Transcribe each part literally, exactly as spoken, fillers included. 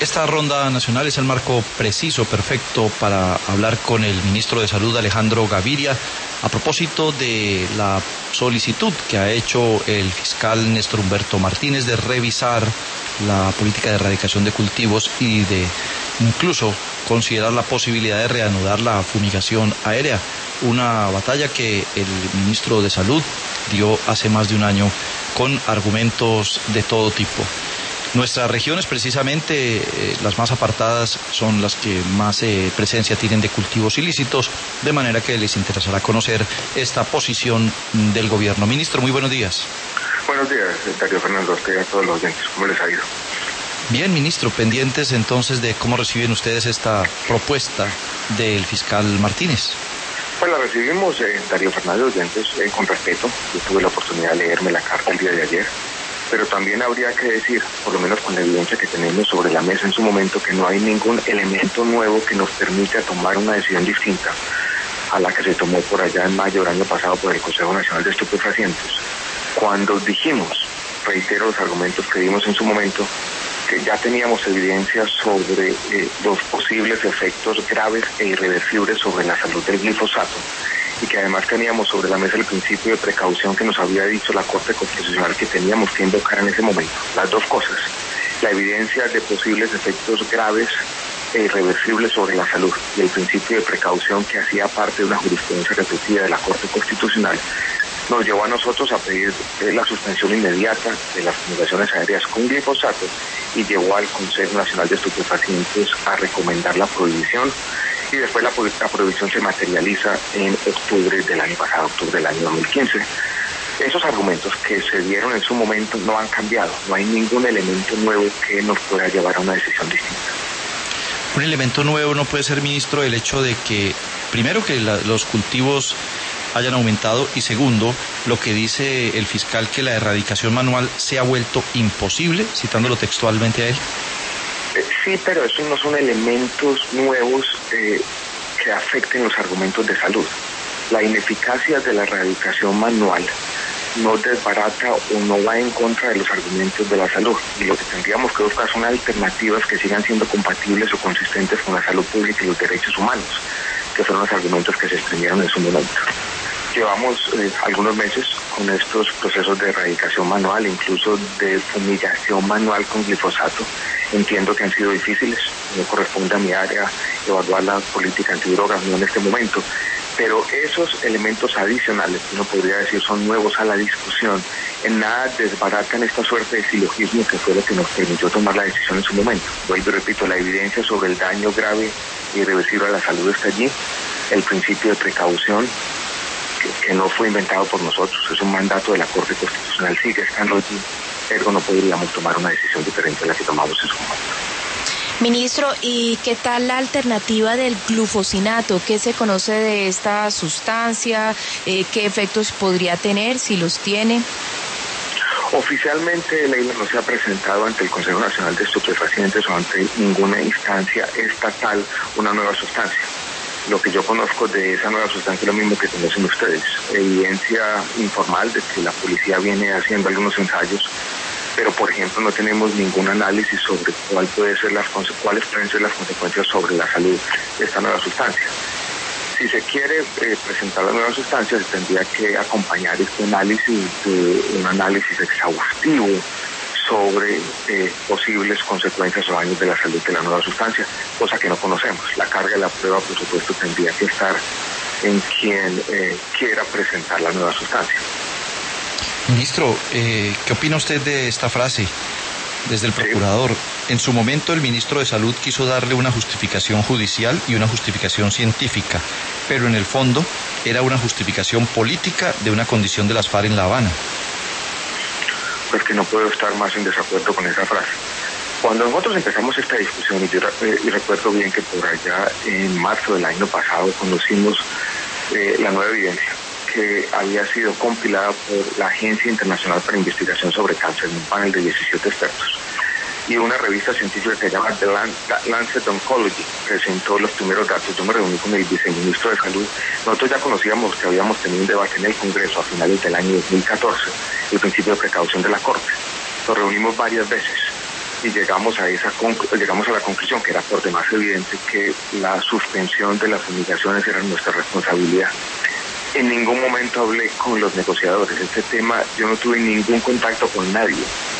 Esta ronda nacional es el marco preciso, perfecto, para hablar con el ministro de Salud, Alejandro Gaviria, a propósito de la solicitud que ha hecho el fiscal Néstor Humberto Martínez de revisar la política de erradicación de cultivos y de incluso considerar la posibilidad de reanudar la fumigación aérea, una batalla que el ministro de Salud dio hace más de un año con argumentos de todo tipo. Nuestras regiones, precisamente, eh, las más apartadas, son las que más eh, presencia tienen de cultivos ilícitos, de manera que les interesará conocer esta posición del gobierno. Ministro, muy buenos días. Buenos días, Darío Fernando, a usted y a todos los oyentes. ¿Cómo les ha ido? Bien, ministro, pendientes entonces de cómo reciben ustedes esta propuesta del fiscal Martínez. Pues la recibimos, eh, Darío Fernando, oyentes, eh, con respeto. Yo tuve la oportunidad de leerme la carta el día de ayer. Pero también habría que decir, por lo menos con la evidencia que tenemos sobre la mesa en su momento, que no hay ningún elemento nuevo que nos permita tomar una decisión distinta a la que se tomó por allá en mayo del año pasado por el Consejo Nacional de Estupefacientes. Cuando dijimos, reitero los argumentos que dimos en su momento, que ya teníamos evidencia sobre eh, los posibles efectos graves e irreversibles sobre la salud del glifosato, y que además teníamos sobre la mesa el principio de precaución que nos había dicho la Corte Constitucional que teníamos que invocar en ese momento. Las dos cosas, la evidencia de posibles efectos graves e irreversibles sobre la salud y el principio de precaución que hacía parte de una jurisprudencia repetida de la Corte Constitucional, nos llevó a nosotros a pedir la suspensión inmediata de las fumigaciones aéreas con glifosato y llevó al Consejo Nacional de Estupefacientes a recomendar la prohibición. Y después la, la prohibición se materializa en octubre del año pasado, octubre del año dos mil quince. Esos argumentos que se dieron en su momento no han cambiado, no hay ningún elemento nuevo que nos pueda llevar a una decisión distinta. Un elemento nuevo no puede ser, ministro, el hecho de que, primero, que la, los cultivos hayan aumentado y segundo, lo que dice el fiscal, que la erradicación manual se ha vuelto imposible, citándolo textualmente a él. Sí, pero esos no son elementos nuevos eh, que afecten los argumentos de salud. La ineficacia de la erradicación manual no desbarata o no va en contra de los argumentos de la salud. Y lo que tendríamos que buscar son alternativas que sigan siendo compatibles o consistentes con la salud pública y los derechos humanos, que fueron los argumentos que se exprimieron en su momento. Llevamos eh, algunos meses con estos procesos de erradicación manual, incluso de fumigación manual con glifosato. Entiendo que han sido difíciles, no corresponde a mi área evaluar la política antidrogas, no en este momento, pero esos elementos adicionales, que uno podría decir son nuevos a la discusión, en nada desbaratan esta suerte de silogismo que fue lo que nos permitió tomar la decisión en su momento. Vuelvo y repito, la evidencia sobre el daño grave y irreversible a la salud está allí, el principio de precaución, que, que no fue inventado por nosotros, es un mandato de la Corte Constitucional, sigue estando allí, ergo no podríamos tomar una decisión diferente a la que tomamos en su momento. Ministro, ¿y qué tal la alternativa del glufosinato? ¿Qué se conoce de esta sustancia? Eh, ¿Qué efectos podría tener, si los tiene? Oficialmente, Leila, no se ha presentado ante el Consejo Nacional de Estupefacientes o ante ninguna instancia estatal una nueva sustancia. Lo que yo conozco de esa nueva sustancia es lo mismo que conocen ustedes. Evidencia informal de que la policía viene haciendo algunos ensayos, pero por ejemplo no tenemos ningún análisis sobre cuál puede ser las cuáles pueden ser las consecuencias sobre la salud de esta nueva sustancia. Si se quiere eh, presentar la nueva sustancia, se tendría que acompañar este análisis de un análisis exhaustivo sobre eh, posibles consecuencias o daños de la salud de la nueva sustancia, cosa que no conocemos. La carga de la prueba, por supuesto, tendría que estar en quien eh, quiera presentar la nueva sustancia. Ministro, eh, ¿qué opina usted de esta frase desde el procurador? En su momento el ministro de Salud quiso darle una justificación judicial y una justificación científica, pero en el fondo era una justificación política de una condición de las FARC en La Habana. Pues que no puedo estar más en desacuerdo con esa frase. Cuando nosotros empezamos esta discusión, y yo eh, y recuerdo bien que por allá en marzo del año pasado conocimos eh, la nueva evidencia que había sido compilada por la Agencia Internacional para Investigación sobre Cáncer, un panel de diecisiete expertos. Y una revista científica que se llama The Lancet Oncology presentó los primeros datos. Yo me reuní con el viceministro de Salud. Nosotros ya conocíamos que habíamos tenido un debate en el Congreso a finales del año dos mil catorce, el principio de precaución de la Corte. Nos reunimos varias veces. y llegamos a esa llegamos a la conclusión, que era por demás evidente, que la suspensión de las fumigaciones era nuestra responsabilidad. En ningún momento hablé con los negociadores. Este tema, yo no tuve ningún contacto con nadie.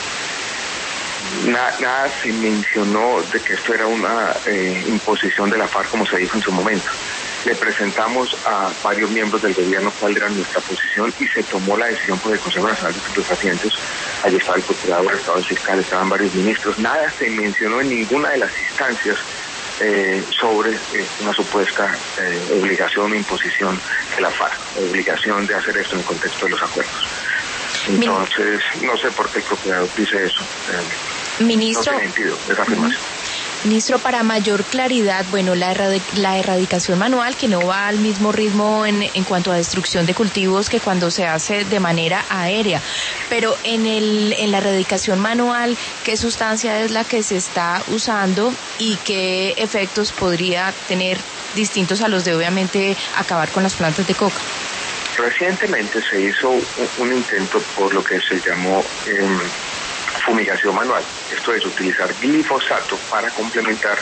Nada, nada se mencionó de que esto era una eh, imposición de la FARC, como se dijo en su momento. Le presentamos a varios miembros del gobierno cuál era nuestra posición y se tomó la decisión por el Consejo Nacional de Estupefacientes. Allí estaba el procurador, estaba el fiscal, estaban varios ministros. Nada se mencionó en ninguna de las instancias eh, sobre eh, una supuesta eh, obligación o imposición de la FARC, obligación de hacer esto en el contexto de los acuerdos. Entonces, no sé por qué el procurador dice eso. Eh, Ministro, no tiene sentido esa afirmación. Ministro, para mayor claridad, bueno, la, erradic la erradicación manual, que no va al mismo ritmo en, en cuanto a destrucción de cultivos que cuando se hace de manera aérea, pero en, el, en la erradicación manual, ¿qué sustancia es la que se está usando y qué efectos podría tener distintos a los de, obviamente, acabar con las plantas de coca? Recientemente se hizo un, un intento por lo que se llamó eh, fumigación manual. Esto es utilizar glifosato para complementar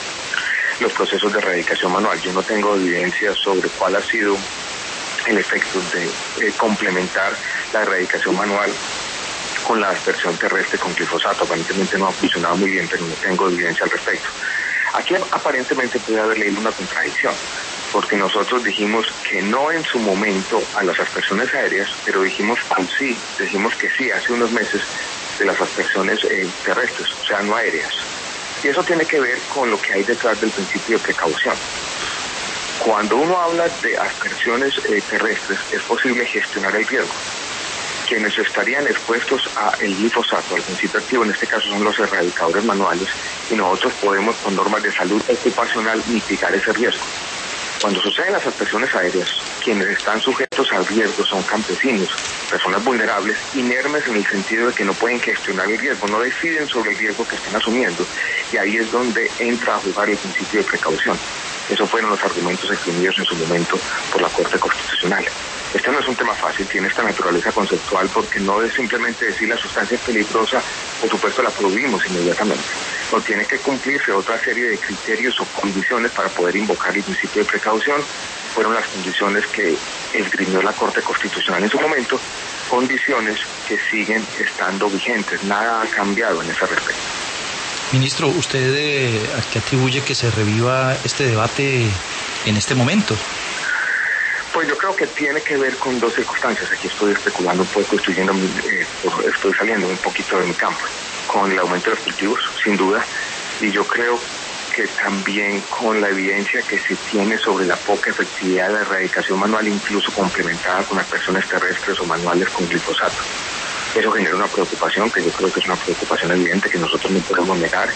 los procesos de erradicación manual. Yo no tengo evidencia sobre cuál ha sido el efecto de eh, complementar la erradicación manual con la aspersión terrestre con glifosato. Aparentemente no ha funcionado muy bien, pero no tengo evidencia al respecto. Aquí aparentemente puede haber leído una contradicción, porque nosotros dijimos que no en su momento a las aspersiones aéreas, pero dijimos que sí, dijimos que sí hace unos meses de las aspersiones eh, terrestres, o sea, no aéreas. Y eso tiene que ver con lo que hay detrás del principio de precaución. Cuando uno habla de aspersiones eh, terrestres, es posible gestionar el riesgo. Quienes estarían expuestos al glifosato, al principio activo, en este caso son los erradicadores manuales, y nosotros podemos, con normas de salud ocupacional, mitigar ese riesgo. Cuando suceden las aspersiones aéreas, quienes están sujetos al riesgo son campesinos, personas vulnerables, inermes en el sentido de que no pueden gestionar el riesgo, no deciden sobre el riesgo que están asumiendo, y ahí es donde entra a jugar el principio de precaución. Esos fueron los argumentos exprimidos en su momento por la Corte Constitucional. Este no es un tema fácil, tiene esta naturaleza conceptual, porque no es simplemente decir la sustancia es peligrosa, por supuesto la prohibimos inmediatamente. No, tiene que cumplirse otra serie de criterios o condiciones para poder invocar el principio de precaución. Fueron las condiciones que esgrimió la Corte Constitucional en su momento, condiciones que siguen estando vigentes. Nada ha cambiado en ese respecto. Ministro, ¿usted eh, a qué atribuye que se reviva este debate en este momento? Pues yo creo que tiene que ver con dos circunstancias. Aquí estoy especulando un poco, estoy, yendo, eh, estoy saliendo un poquito de mi campo. Con el aumento de los cultivos, sin duda, y yo creo que también con la evidencia que se tiene sobre la poca efectividad de la erradicación manual, incluso complementada con aspersiones terrestres o manuales con glifosato. Eso genera una preocupación, que yo creo que es una preocupación evidente que nosotros no podemos negar.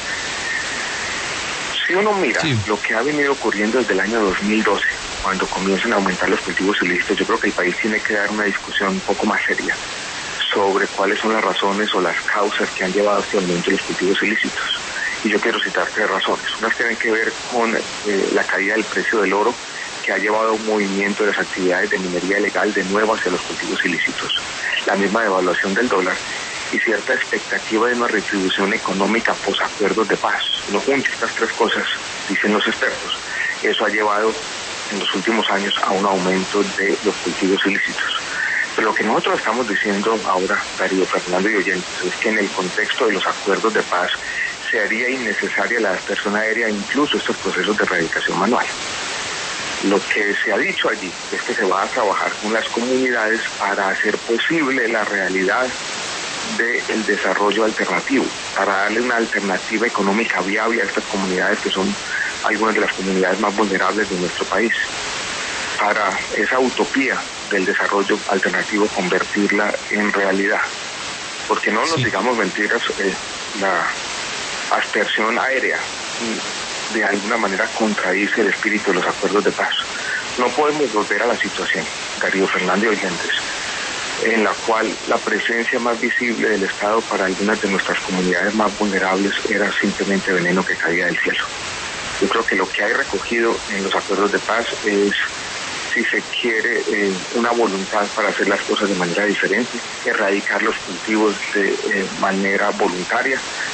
Si uno mira sí. lo que ha venido ocurriendo desde el año dos mil doce, cuando comienzan a aumentar los cultivos ilícitos, yo creo que el país tiene que dar una discusión un poco más seria sobre cuáles son las razones o las causas que han llevado a este aumento de los cultivos ilícitos. Y yo quiero citar tres razones. Unas tienen que ver con eh, la caída del precio del oro, que ha llevado a un movimiento de las actividades de minería ilegal de nuevo hacia los cultivos ilícitos. La misma devaluación del dólar y cierta expectativa de una retribución económica posacuerdos de paz. Uno junta estas tres cosas, dicen los expertos. Eso ha llevado en los últimos años a un aumento de los cultivos ilícitos. Pero lo que nosotros estamos diciendo ahora, Darío, Fernando y oyentes, es que en el contexto de los acuerdos de paz se haría innecesaria la aspersión aérea, incluso estos procesos de erradicación manual. Lo que se ha dicho allí es que se va a trabajar con las comunidades para hacer posible la realidad del desarrollo alternativo, para darle una alternativa económica viable a estas comunidades que son algunas de las comunidades más vulnerables de nuestro país, para esa utopía del desarrollo alternativo convertirla en realidad. Porque no nos sí. digamos mentiras, eh, la aspersión aérea de alguna manera contradice el espíritu de los acuerdos de paz. No podemos volver a la situación, Darío, Fernando y oyentes, en la cual la presencia más visible del Estado para algunas de nuestras comunidades más vulnerables era simplemente veneno que caía del cielo. Yo creo que lo que hay recogido en los acuerdos de paz es, si se quiere, eh, una voluntad para hacer las cosas de manera diferente, erradicar los cultivos de eh, manera voluntaria,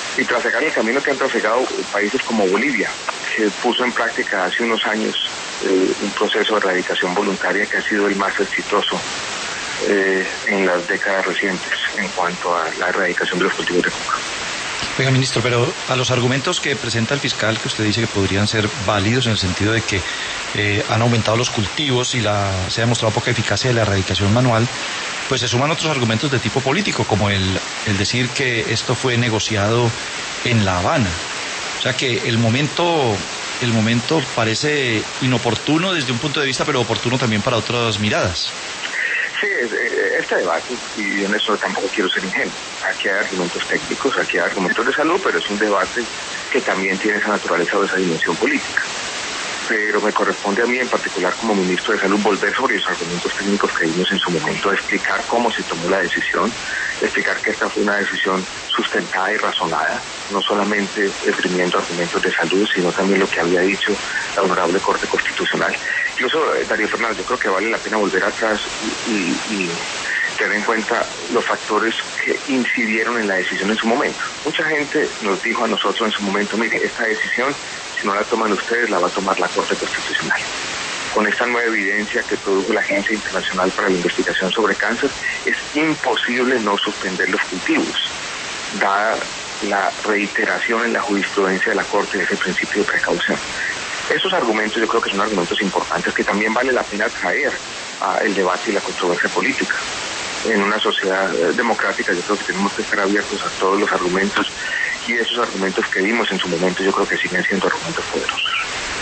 y trasegar el camino que han trasegado países como Bolivia, que puso en práctica hace unos años eh, un proceso de erradicación voluntaria que ha sido el más exitoso eh, en las décadas recientes en cuanto a la erradicación de los cultivos de coca. Oiga, ministro, pero a los argumentos que presenta el fiscal, que usted dice que podrían ser válidos en el sentido de que eh, han aumentado los cultivos y la, se ha demostrado poca eficacia de la erradicación manual, pues se suman otros argumentos de tipo político, como el, el decir que esto fue negociado en La Habana. O sea que el momento, el momento parece inoportuno desde un punto de vista, pero oportuno también para otras miradas. Sí, este debate, y en eso tampoco quiero ser ingenuo, aquí hay argumentos técnicos, aquí hay argumentos de salud, pero es un debate que también tiene esa naturaleza o esa dimensión política. Pero me corresponde a mí en particular como ministro de Salud volver sobre esos argumentos técnicos que vimos en su momento, explicar cómo se tomó la decisión, explicar que esta fue una decisión sustentada y razonada, no solamente esgrimiendo argumentos de salud, sino también lo que había dicho la Honorable Corte Constitucional. Incluso, Darío Fernández, yo creo que vale la pena volver atrás y, y, y tener en cuenta los factores que incidieron en la decisión en su momento. Mucha gente nos dijo a nosotros en su momento, mire, esta decisión, si no la toman ustedes, la va a tomar la Corte Constitucional. Con esta nueva evidencia que produjo la Agencia Internacional para la Investigación sobre Cáncer, es imposible no suspender los cultivos, dada la reiteración en la jurisprudencia de la Corte de ese principio de precaución. Esos argumentos yo creo que son argumentos importantes que también vale la pena traer al debate y la controversia política. En una sociedad democrática yo creo que tenemos que estar abiertos a todos los argumentos, y esos argumentos que vimos en su momento yo creo que siguen siendo argumentos poderosos.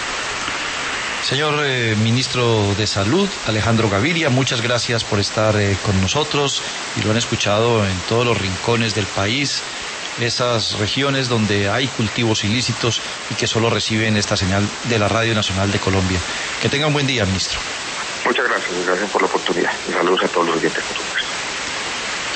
Señor eh, Ministro de Salud, Alejandro Gaviria, muchas gracias por estar eh, con nosotros, y lo han escuchado en todos los rincones del país, esas regiones donde hay cultivos ilícitos y que solo reciben esta señal de la Radio Nacional de Colombia. Que tenga un buen día, ministro. Muchas gracias, gracias por la oportunidad y saludos a todos los oyentes.